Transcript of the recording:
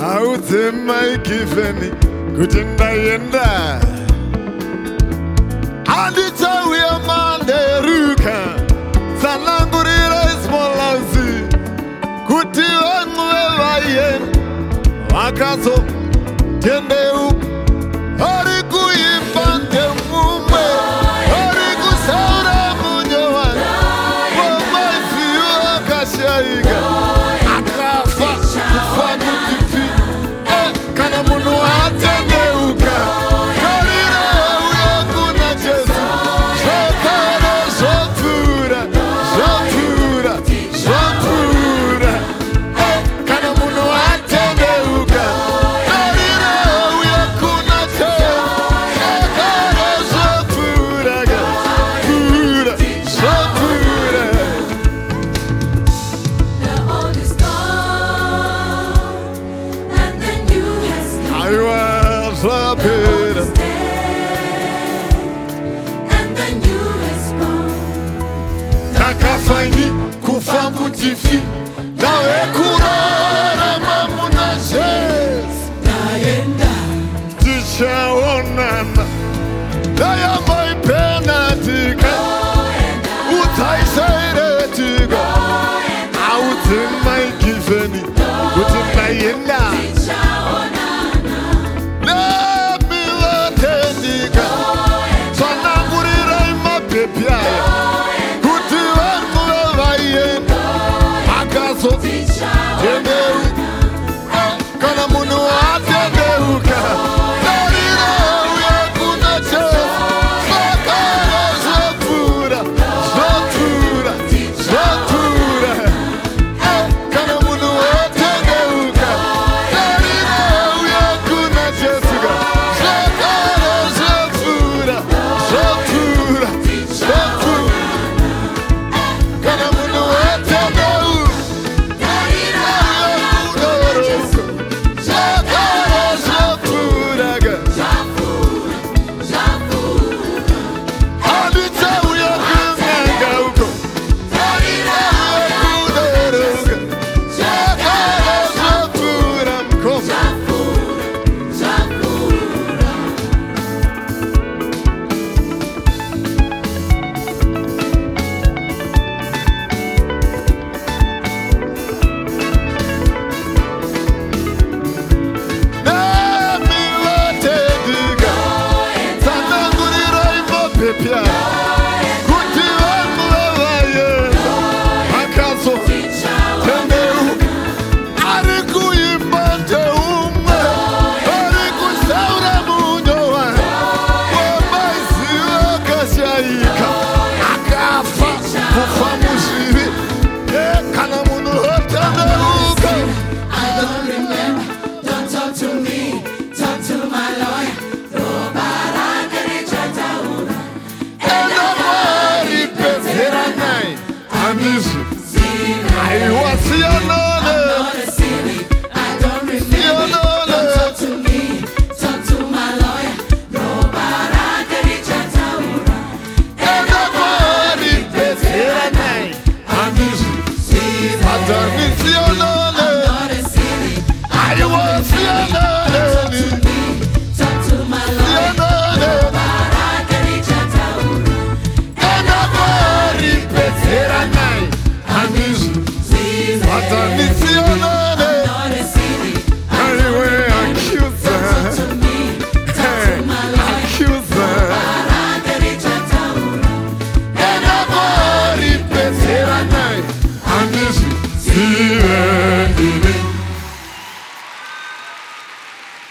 Autima ikifeni kutinda yenda Andita uya mande ruka Sanangurira ismolazi Kutiwa mwewa yen Wakazo tende up Hariku imbange mume Hariku saura munyowan Wama isiyo akashaiga Akafa kufanu tifi Kana munu atendeuka Karira uya kuna Jesu Shokara shotura Shotura Shotura Kana munu atendeuka Karira uya kuna Jesu Shokara shotura Shotura Shotura The old is gone, and the new has come. I was a The old bit is dead, and the new has come. Takafanyi kufamu tifi Nawe kurara mamuna shes Naenda, Tishaonana Daya mai penatika Utaisaire tiga Auti mai kifeni Uti mai yenda Nemi watendika Sanangurira ima pepiaya Kuti wangu wa yenda Akaso Tendeu Kana munu atendeuka Narira uya kuna Jesu Sakara shotura Shotura Shotura Kana munu atendeuka Narira uya kuna Jesu Sakara shotura Shotura Shotura Kana munu atendeuka Yeah.